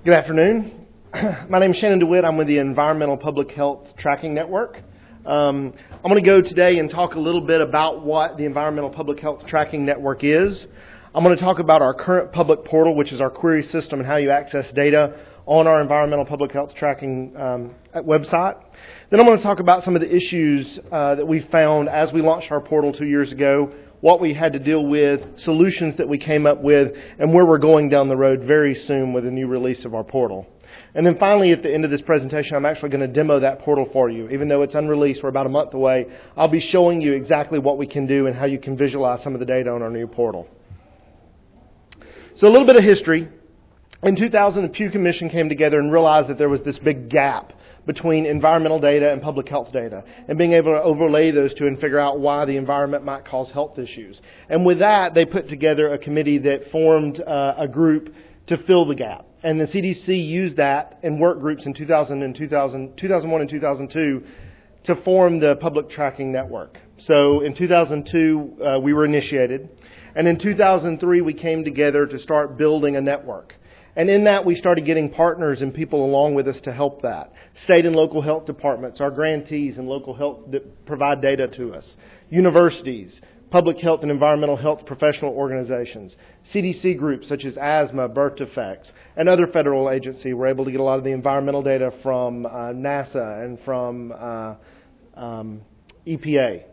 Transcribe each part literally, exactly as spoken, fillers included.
Good afternoon. My name is Shannon DeWitt. I'm with the Environmental Public Health Tracking Network. Um, I'm going to go today and talk a little bit about what the Environmental Public Health Tracking Network is. I'm going to talk about our current public portal, which is our query system and how you access data on our Environmental Public Health Tracking um, website. Then I'm going to talk about some of the issues uh, that we found as we launched our portal two years ago, what we had to deal with, solutions that we came up with, and where we're going down the road very soon with a new release of our portal. And then finally, at the end of this presentation, I'm actually going to demo that portal for you. Even though it's unreleased, we're about a month away, I'll be showing you exactly what we can do and how you can visualize some of the data on our new portal. So a little bit of history. In two thousand, the Pew Commission came together and realized that there was this big gap between environmental data and public health data, and being able to overlay those two and figure out why the environment might cause health issues. And with that, they put together a committee that formed uh, a group to fill the gap. And the C D C used that in work groups in two thousand and two thousand, two thousand one and two thousand two to form the Public Tracking Network. So in two thousand two, uh, we were initiated. And in two thousand three, we came together to start building a network. And in that, we started getting partners and people along with us to help that. State and local health departments, our grantees and local health that provide data to us. Universities, public health and environmental health professional organizations. C D C groups such as asthma, birth defects, and other federal agencies were able to get a lot of the environmental data from uh, NASA and from uh, um, E P A.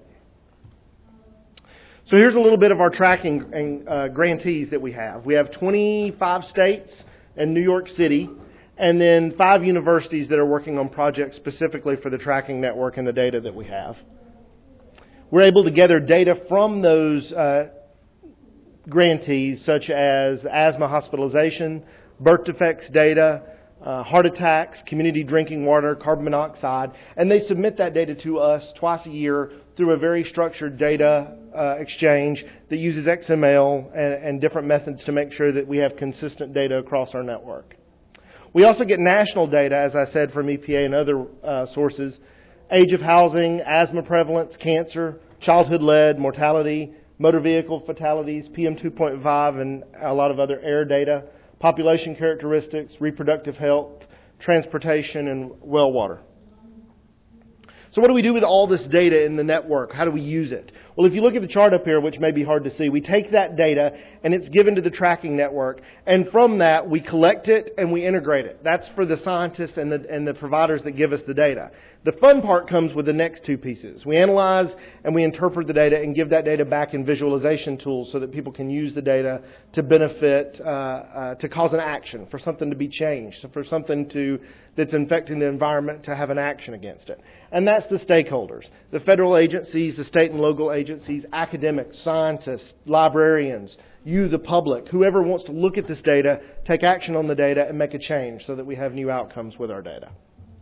So here's a little bit of our tracking and uh, grantees that we have. We have twenty-five states and New York City, and then five universities that are working on projects specifically for the tracking network and the data that we have. We're able to gather data from those uh, grantees, such as asthma hospitalization, birth defects data, uh, heart attacks, community drinking water, carbon monoxide, and they submit that data to us twice a year through a very structured data uh, exchange that uses X M L and, and different methods to make sure that we have consistent data across our network. We also get national data, as I said, from E P A and other uh, sources: age of housing, asthma prevalence, cancer, childhood-led mortality, motor vehicle fatalities, P M two point five, and a lot of other air data, population characteristics, reproductive health, transportation, and well water. So what do we do with all this data in the network? How do we use it? Well, if you look at the chart up here, which may be hard to see, we take that data and it's given to the tracking network. And from that, we collect it and we integrate it. That's for the scientists and the, and the providers that give us the data. The fun part comes with the next two pieces. We analyze and we interpret the data and give that data back in visualization tools so that people can use the data to benefit, uh, uh, to cause an action, for something to be changed, for something to that's infecting the environment to have an action against it. And that's the stakeholders, the federal agencies, the state and local agencies, academics, scientists, librarians, you, the public, whoever wants to look at this data, take action on the data, and make a change so that we have new outcomes with our data.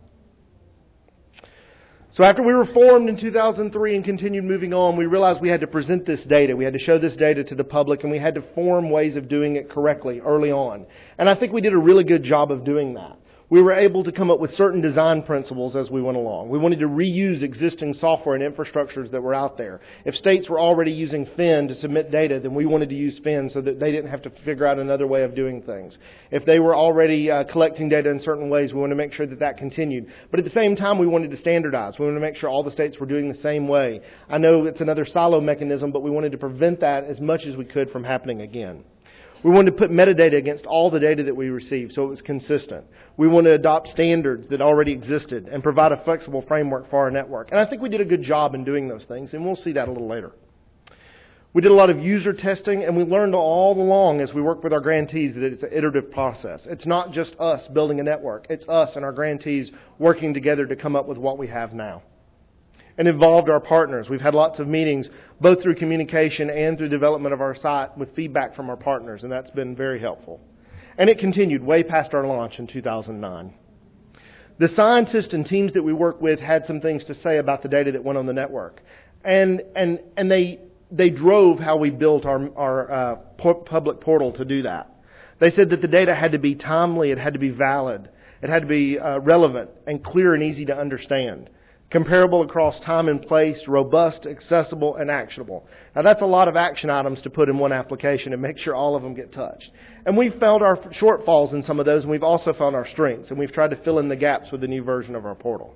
So after we were formed in two thousand three and continued moving on, we realized we had to present this data. We had to show this data to the public, and we had to form ways of doing it correctly early on. And I think we did a really good job of doing that. We were able to come up with certain design principles as we went along. We wanted to reuse existing software and infrastructures that were out there. If states were already using F I N to submit data, then we wanted to use F I N so that they didn't have to figure out another way of doing things. If they were already uh, collecting data in certain ways, we wanted to make sure that that continued. But at the same time, we wanted to standardize. We wanted to make sure all the states were doing the same way. I know it's another silo mechanism, but we wanted to prevent that as much as we could from happening again. We wanted to put metadata against all the data that we received so it was consistent. We wanted to adopt standards that already existed and provide a flexible framework for our network. And I think we did a good job in doing those things, and we'll see that a little later. We did a lot of user testing, and we learned all along as we worked with our grantees that it's an iterative process. It's not just us building a network. It's us and our grantees working together to come up with what we have now. And involved our partners. We've had lots of meetings, both through communication and through development of our site with feedback from our partners, and that's been very helpful. And it continued way past our launch in two thousand nine. The scientists and teams that we work with had some things to say about the data that went on the network. And and and they they drove how we built our, our uh, public portal to do that. They said that the data had to be timely, it had to be valid, it had to be uh, relevant and clear and easy to understand. comparable across time and place, robust, accessible, and actionable. Now that's a lot of action items to put in one application and make sure all of them get touched. And we've found our shortfalls in some of those, and we've also found our strengths, and we've tried to fill in the gaps with the new version of our portal.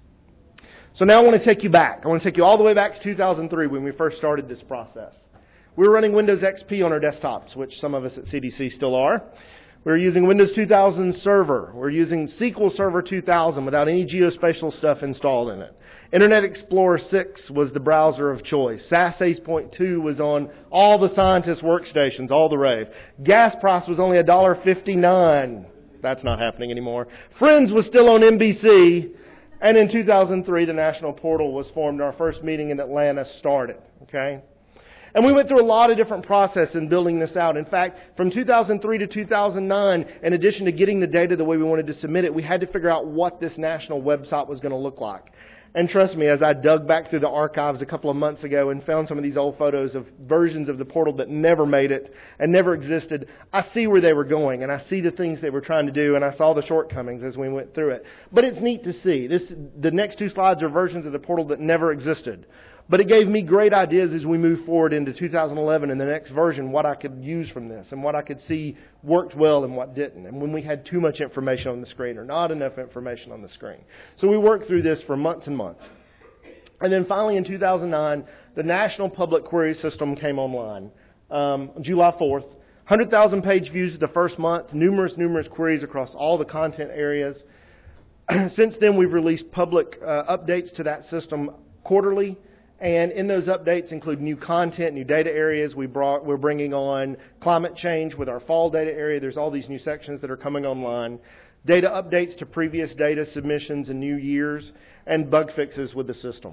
So now I want to take you back. I want to take you all the way back to two thousand three when we first started this process. We were running Windows X P on our desktops, which some of us at C D C still are. We were using Windows two thousand Server. We were using S Q L Server two thousand without any geospatial stuff installed in it. Internet Explorer six was the browser of choice. S A S eight point two was on all the scientists' workstations, all the rave. Gas price was only one dollar fifty-nine. That's not happening anymore. Friends was still on N B C. And in two thousand three, the National Portal was formed. Our first meeting in Atlanta started. Okay? And we went through a lot of different processes in building this out. In fact, from two thousand three to two thousand nine, in addition to getting the data the way we wanted to submit it, we had to figure out what this national website was going to look like. And trust me, as I dug back through the archives a couple of months ago and found some of these old photos of versions of the portal that never made it and never existed, I see where they were going, and I see the things they were trying to do, and I saw the shortcomings as we went through it. But it's neat to see. This, the next two slides are versions of the portal that never existed. But it gave me great ideas as we move forward into two thousand eleven and the next version, what I could use from this and what I could see worked well and what didn't. And when we had too much information on the screen or not enough information on the screen. So we worked through this for months and months. And then finally in two thousand nine, the National Public Query System came online. Um, July fourth. one hundred thousand page views the first month. Numerous, numerous queries across all the content areas. Since then, we've released public uh, updates to that system quarterly. And in those updates include new content, new data areas. We brought, we're bringing on climate change with our fall data area. There's all these new sections that are coming online. Data updates to previous data submissions and new years, and bug fixes with the system.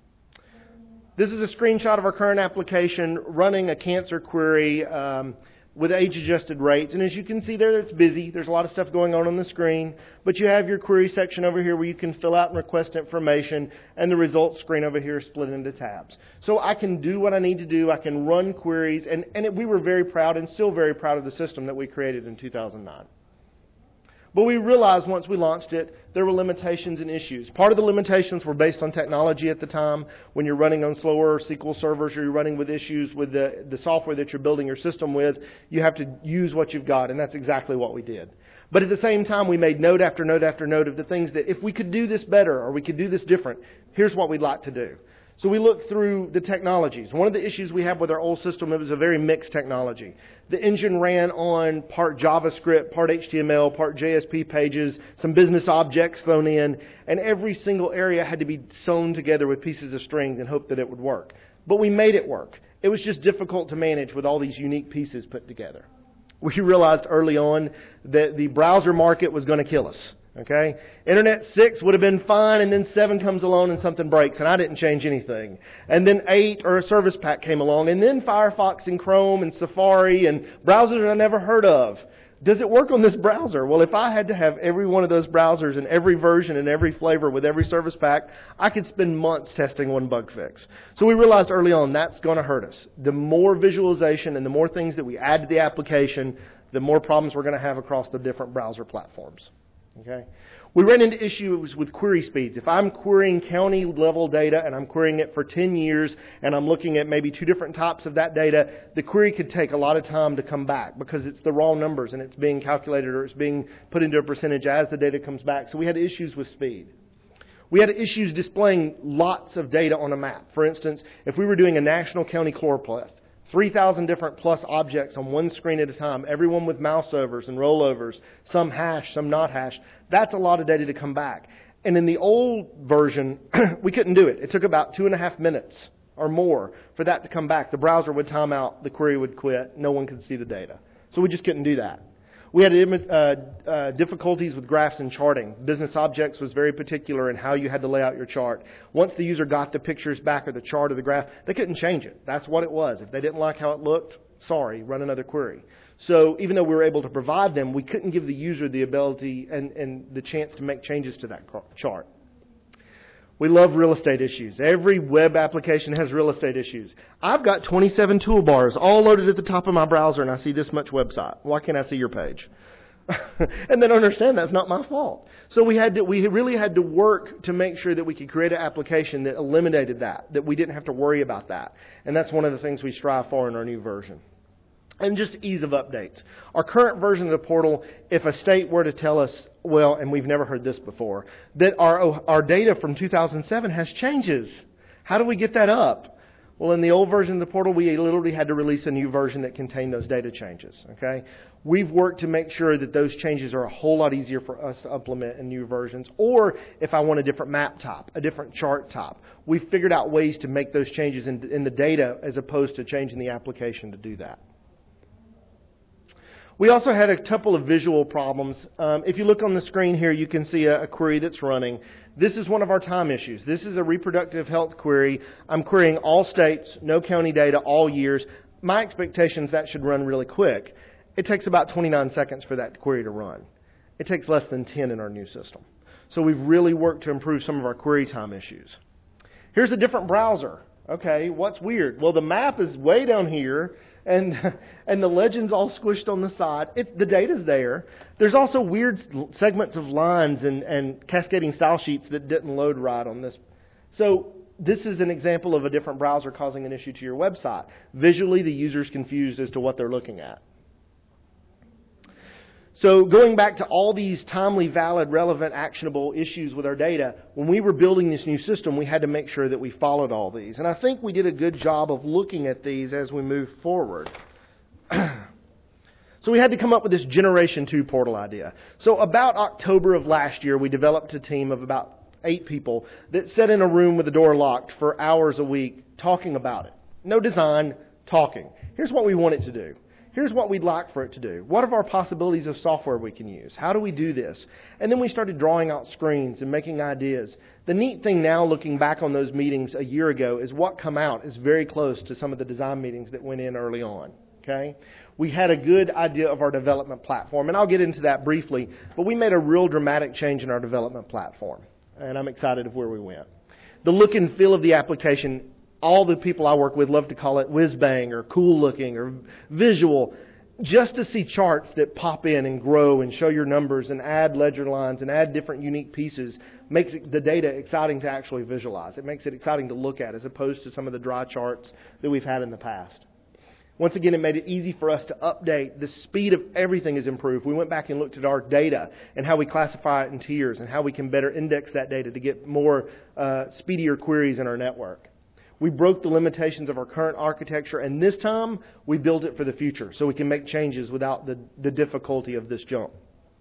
This is a screenshot of our current application running a cancer query um, with age-adjusted rates. And as you can see there, it's busy. There's a lot of stuff going on on the screen. But you have your query section over here where you can fill out and request information. And the results screen over here is split into tabs. So I can do what I need to do. I can run queries. And, and it, we were very proud and still very proud of the system that we created in two thousand nine. But we realized once we launched it, there were limitations and issues. Part of the limitations were based on technology at the time. When you're running on slower S Q L servers or you're running with issues with the, the software that you're building your system with, you have to use what you've got, and that's exactly what we did. But at the same time, we made note after note after note of the things that if we could do this better or we could do this different, here's what we'd like to do. So we looked through the technologies. One of the issues we have with our old system, it was a very mixed technology. The engine ran on part JavaScript, part H T M L, part J S P pages, some business objects thrown in, and every single area had to be sewn together with pieces of string and hope that it would work. But we made it work. It was just difficult to manage with all these unique pieces put together. We realized early on that the browser market was going to kill us. Okay, Internet six would have been fine, and then seven comes along and something breaks, and I didn't change anything. And then eight or a service pack came along, and then Firefox and Chrome and Safari and browsers I never heard of. Does it work on this browser? Well, if I had to have every one of those browsers and every version and every flavor with every service pack, I could spend months testing one bug fix. So we realized early on that's going to hurt us. The more visualization and the more things that we add to the application, the more problems we're going to have across the different browser platforms. Okay. We ran into issues with query speeds. If I'm querying county level data and I'm querying it for ten years and I'm looking at maybe two different types of that data, the query could take a lot of time to come back because it's the raw numbers and it's being calculated or it's being put into a percentage as the data comes back. So we had issues with speed. We had issues displaying lots of data on a map. For instance, if we were doing a national county chloropleth, three thousand different plus objects on one screen at a time, everyone with mouse overs and rollovers, some hash, some not hash. That's a lot of data to come back. And in the old version, we couldn't do it. It took about two and a half minutes or more for that to come back. The browser would time out, the query would quit, no one could see the data. So we just couldn't do that. We had uh, uh, difficulties with graphs and charting. Business Objects was very particular in how you had to lay out your chart. Once the user got the pictures back or the chart or the graph, they couldn't change it. That's what it was. If they didn't like how it looked, sorry, run another query. So even though we were able to provide them, we couldn't give the user the ability and, and the chance to make changes to that chart. We love real estate issues. Every web application has real estate issues. I've got twenty-seven toolbars all loaded at the top of my browser and I see this much website. Why can't I see your page? And they don't understand that's not my fault. So we had to, we really had to work to make sure that we could create an application that eliminated that, that we didn't have to worry about that. And that's one of the things we strive for in our new version. And just ease of updates. Our current version of the portal, if a state were to tell us, well, and we've never heard this before, that our our data from two thousand seven has changes. How do we get that up? Well, in the old version of the portal, we literally had to release a new version that contained those data changes. Okay, we've worked to make sure that those changes are a whole lot easier for us to implement in new versions. Or if I want a different map type, a different chart type, we've figured out ways to make those changes in, in the data as opposed to changing the application to do that. We also had a couple of visual problems. Um, if you look on the screen here, you can see a, a query that's running. This is one of our time issues. This is a reproductive health query. I'm querying all states, no county data, all years. My expectation is that should run really quick. It takes about twenty-nine seconds for that query to run. It takes less than ten in our new system. So we've really worked to improve some of our query time issues. Here's a different browser. Okay, what's weird? Well, the map is way down here. And and the legend's all squished on the side. It, the data's there. There's also weird segments of lines and, and cascading style sheets that didn't load right on this. So this is an example of a different browser causing an issue to your website. Visually, the user's confused as to what they're looking at. So going back to all these timely, valid, relevant, actionable issues with our data, when we were building this new system, we had to make sure that we followed all these. And I think we did a good job of looking at these as we moved forward. So we had to come up with this Generation two portal idea. So about October of last year, we developed a team of about eight people that sat in a room with the door locked for hours a week talking about it. No design, talking. Here's what we want it to do. Here's what we'd like for it to do. What are our possibilities of software we can use? How do we do this? And then we started drawing out screens and making ideas. The neat thing now, looking back on those meetings a year ago, is what come out is very close to some of the design meetings that went in early on. Okay? We had a good idea of our development platform, and I'll get into that briefly, but we made a real dramatic change in our development platform, and I'm excited of where we went. The look and feel of the application, all the people I work with love to call it whiz-bang or cool looking or visual. Just to see charts that pop in and grow and show your numbers and add ledger lines and add different unique pieces makes it, the data exciting to actually visualize. It makes it exciting to look at as opposed to some of the dry charts that we've had in the past. Once again, it made it easy for us to update. The speed of everything is improved. We went back and looked at our data and how we classify it in tiers and how we can better index that data to get more uh, speedier queries in our network. We broke the limitations of our current architecture, and this time we built it for the future so we can make changes without the, the difficulty of this jump.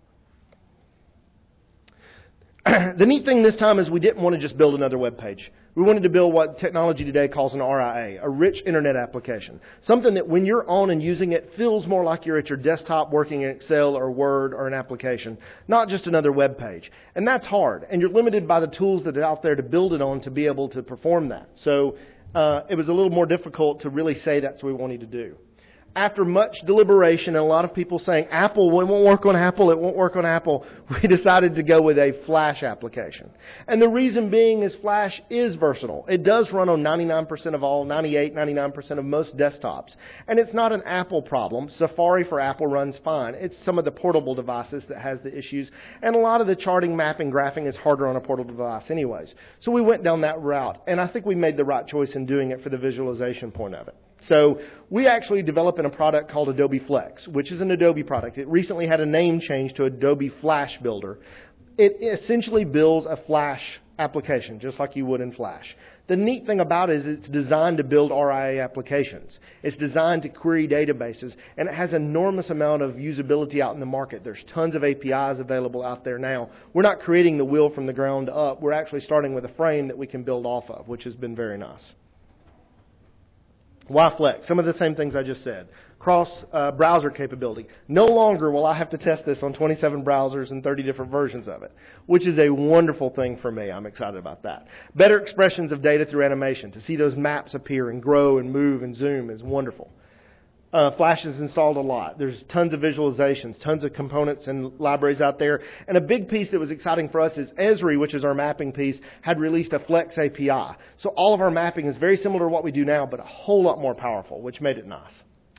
The neat thing this time is we didn't want to just build another web page. We wanted to build what technology today calls an R I A, a rich internet application. Something that when you're on and using it feels more like you're at your desktop working in Excel or Word or an application, not just another web page. And that's hard, and you're limited by the tools that are out there to build it on to be able to perform that. So uh, it was a little more difficult to really say that's what we wanted to do. After much deliberation and a lot of people saying, Apple, it won't work on Apple, it won't work on Apple, we decided to go with a Flash application. And the reason being is Flash is versatile. It does run on ninety-nine percent of all, ninety-eight, ninety-nine percent of most desktops. And it's not an Apple problem. Safari for Apple runs fine. It's some of the portable devices that has the issues. And a lot of the charting, mapping, graphing is harder on a portable device anyways. So we went down that route. And I think we made the right choice in doing it for the visualization point of it. So we actually developed in a product called Adobe Flex, which is an Adobe product. It recently had a name change to Adobe Flash Builder. It essentially builds a Flash application, just like you would in Flash. The neat thing about it is it's designed to build R I A applications. It's designed to query databases, and it has an enormous amount of usability out in the market. There's tons of A P Is available out there now. We're not creating the wheel from the ground up. We're actually starting with a frame that we can build off of, which has been very nice. Why Flex? Some of the same things I just said. Cross-browser uh, capability. No longer will I have to test this on twenty-seven browsers and thirty different versions of it, which is a wonderful thing for me. I'm excited about that. Better expressions of data through animation. To see those maps appear and grow and move and zoom is wonderful. Uh, Flash is installed a lot. There's tons of visualizations, tons of components and libraries out there. And a big piece that was exciting for us is Esri, which is our mapping piece, had released a Flex A P I. So all of our mapping is very similar to what we do now, but a whole lot more powerful, which made it nice.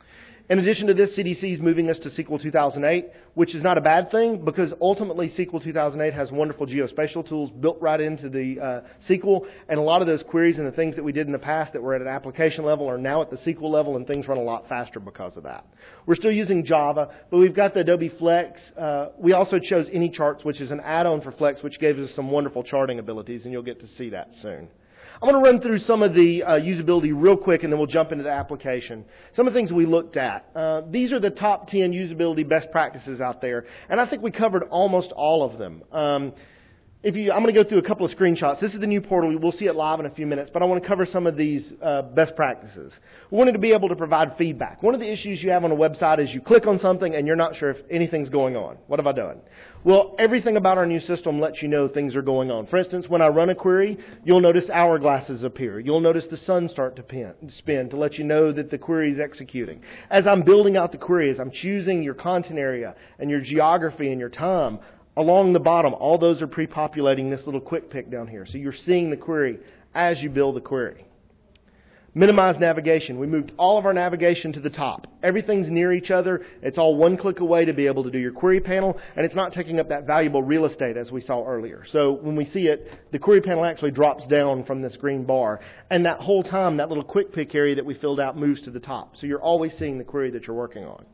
In addition to this, C D C is moving us to S Q L two thousand eight, which is not a bad thing because ultimately S Q L two thousand eight has wonderful geospatial tools built right into the uh, S Q L, and a lot of those queries and the things that we did in the past that were at an application level are now at the S Q L level, and things run a lot faster because of that. We're still using Java, but we've got the Adobe Flex. Uh, we also chose AnyCharts, which is an add-on for Flex, which gives us some wonderful charting abilities, and you'll get to see that soon. I'm going to run through some of the uh, usability real quick, and then we'll jump into the application. Some of the things we looked at. Uh, these are the top ten usability best practices out there, and I think we covered almost all of them. Um, if you, I'm going to go through a couple of screenshots. This is the new portal. We'll see it live in a few minutes, but I want to cover some of these uh, best practices. We wanted to be able to provide feedback. One of the issues you have on a website is you click on something and you're not sure if anything's going on. What have I done? Well, everything about our new system lets you know things are going on. For instance, when I run a query, you'll notice hourglasses appear. You'll notice the sun start to pin, spin to let you know that the query is executing. As I'm building out the query, as I'm choosing your content area and your geography and your time, along the bottom, all those are pre-populating this little quick pick down here. So you're seeing the query as you build the query. Minimize navigation. We moved all of our navigation to the top. Everything's near each other. It's all one click away to be able to do your query panel, and it's not taking up that valuable real estate as we saw earlier. So when we see it, the query panel actually drops down from this green bar, and that whole time, that little quick pick area that we filled out moves to the top. So you're always seeing the query that you're working on.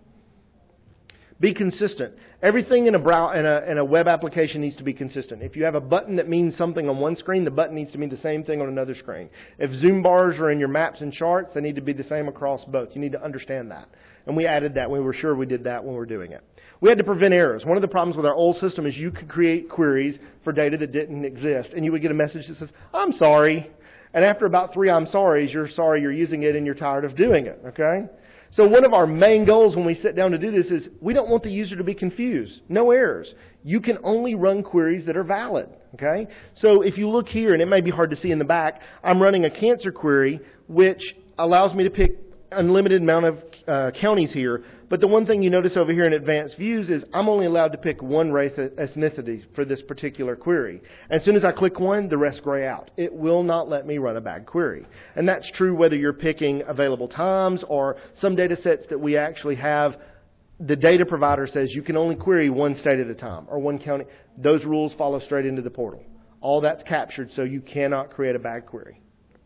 Be consistent. Everything in a, brow, in, a, in a web application needs to be consistent. If you have a button that means something on one screen, the button needs to mean the same thing on another screen. If zoom bars are in your maps and charts, they need to be the same across both. You need to understand that. And we added that. We were sure we did that when we were doing it. We had to prevent errors. One of the problems with our old system is you could create queries for data that didn't exist, and you would get a message that says, I'm sorry. And after about three I'm sorries, you're sorry you're using it and you're tired of doing it, okay? So one of our main goals when we sit down to do this is we don't want the user to be confused. No errors. You can only run queries that are valid. Okay? So if you look here, and it may be hard to see in the back, I'm running a cancer query which allows me to pick unlimited amount of uh, counties here. But the one thing you notice over here in advanced views is I'm only allowed to pick one race ethnicity for this particular query. As soon as I click one, the rest gray out. It will not let me run a bad query. And that's true whether you're picking available times or some data sets that we actually have. The data provider says you can only query one state at a time or one county. Those rules follow straight into the portal. All that's captured, so you cannot create a bad query.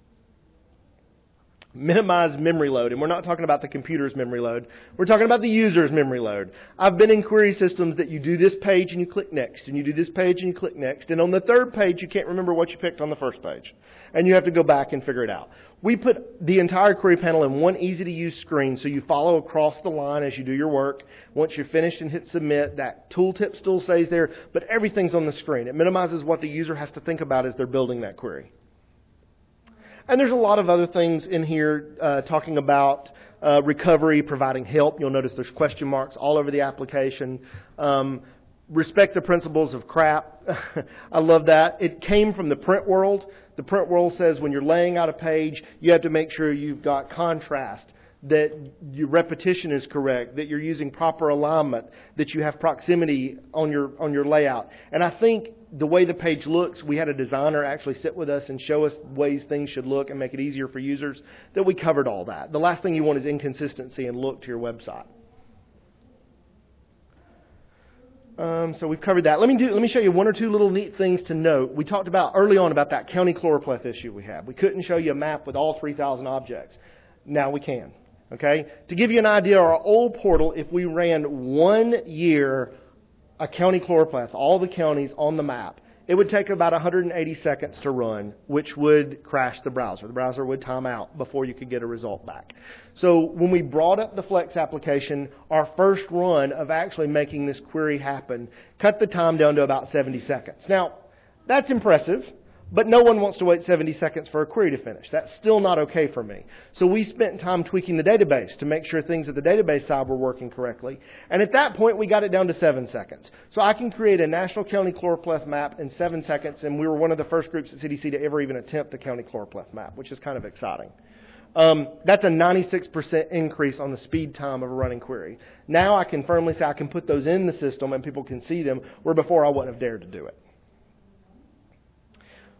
Minimize memory load. And we're not talking about the computer's memory load. We're talking about the user's memory load. I've been in query systems that you do this page and you click next, and you do this page and you click next, and on the third page you can't remember what you picked on the first page. And you have to go back and figure it out. We put the entire query panel in one easy-to-use screen so you follow across the line as you do your work. Once you're finished and hit submit, that tooltip still stays there, but everything's on the screen. It minimizes what the user has to think about as they're building that query. And there's a lot of other things in here uh, talking about uh, recovery, providing help. You'll notice there's question marks all over the application. Um, respect the principles of crap. I love that. It came from the print world. The print world says when you're laying out a page, you have to make sure you've got contrast, that your repetition is correct, that you're using proper alignment, that you have proximity on your on your layout. And I think the way the page looks, we had a designer actually sit with us and show us ways things should look and make it easier for users, that we covered all that. The last thing you want is inconsistency in look to your website. Um, so we've covered that. Let me do. Let me show you one or two little neat things to note. We talked about early on about that county chloropleth issue we had. We couldn't show you a map with all three thousand objects. Now we can. Okay? To give you an idea, our old portal, if we ran one year a county chloropleth, all the counties on the map, it would take about one hundred eighty seconds to run, which would crash the browser. The browser would time out before you could get a result back. So when we brought up the Flex application, our first run of actually making this query happen cut the time down to about seventy seconds. Now, that's impressive. But no one wants to wait seventy seconds for a query to finish. That's still not okay for me. So we spent time tweaking the database to make sure things at the database side were working correctly. And at that point, we got it down to seven seconds. So I can create a national county chloropleth map in seven seconds, and we were one of the first groups at C D C to ever even attempt a county chloropleth map, which is kind of exciting. Um, that's a ninety-six percent increase on the speed time of a running query. Now I can firmly say I can put those in the system and people can see them, where before I wouldn't have dared to do it.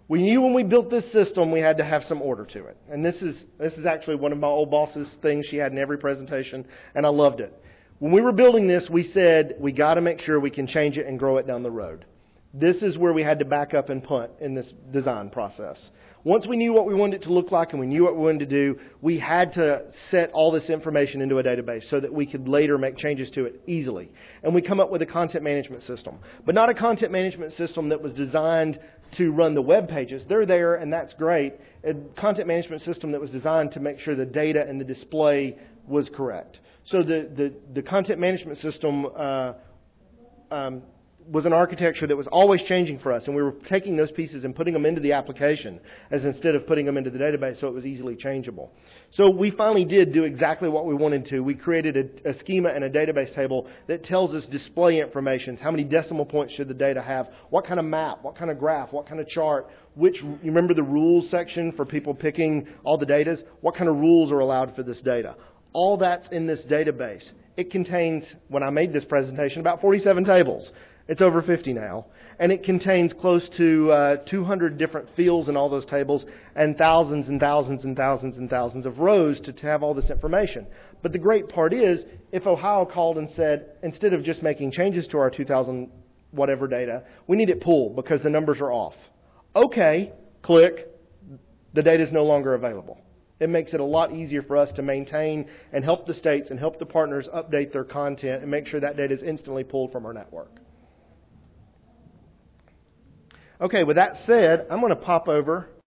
We knew when we built this system we had to have some order to it. And this is this is actually one of my old boss's things she had in every presentation, and I loved it. When we were building this, we said we got to make sure we can change it and grow it down the road. This is where we had to back up and punt in this design process. Once we knew what we wanted it to look like and we knew what we wanted to do, we had to set all this information into a database so that we could later make changes to it easily. And we come up with a content management system. But not a content management system that was designed to run the web pages. They're there and that's great. A content management system that was designed to make sure the data and the display was correct. So the, the, the content management system uh, um, was an architecture that was always changing for us, and we were taking those pieces and putting them into the application as instead of putting them into the database so it was easily changeable. So we finally did do exactly what we wanted to. We created a, a schema and a database table that tells us display information, how many decimal points should the data have, what kind of map, what kind of graph, what kind of chart, which, you remember the rules section for people picking all the datas? What kind of rules are allowed for this data? All that's in this database. It contains, when I made this presentation, about forty-seven tables. It's over fifty now. And it contains close to uh, two hundred different fields in all those tables and thousands and thousands and thousands and thousands of rows to, to have all this information. But the great part is, if Ohio called and said, instead of just making changes to our two thousand whatever data, we need it pulled because the numbers are off. Okay, click, the data is no longer available. It makes it a lot easier for us to maintain and help the states and help the partners update their content and make sure that data is instantly pulled from our network. Okay, with that said, I'm going to pop over